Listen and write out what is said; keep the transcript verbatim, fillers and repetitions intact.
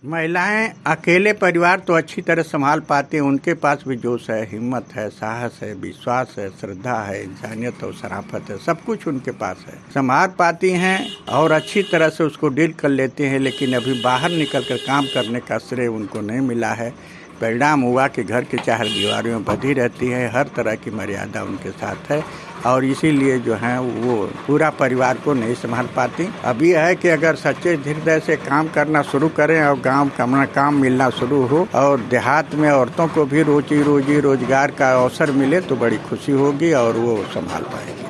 महिलाएं अकेले परिवार तो अच्छी तरह संभाल पाती हैं। उनके पास भी जोश है, हिम्मत है, साहस है, विश्वास है, श्रद्धा है, इंसानियत और शराफत है, सब कुछ उनके पास है। संभाल पाती हैं और अच्छी तरह से उसको डील कर लेती हैं। लेकिन अभी बाहर निकल कर काम करने का श्रेय उनको नहीं मिला है। परिणाम हुआ कि घर की चार दीवारों में बंधी रहती है। हर तरह की मर्यादा उनके साथ है और इसीलिए जो है वो पूरा परिवार को नहीं संभाल पाती। अभी है कि अगर सच्चे हृदय से काम करना शुरू करें और गांव का काम मिलना शुरू हो और देहात में औरतों को भी रोजी रोजी रोजगार का अवसर मिले तो बड़ी खुशी होगी और वो संभाल पाएगी।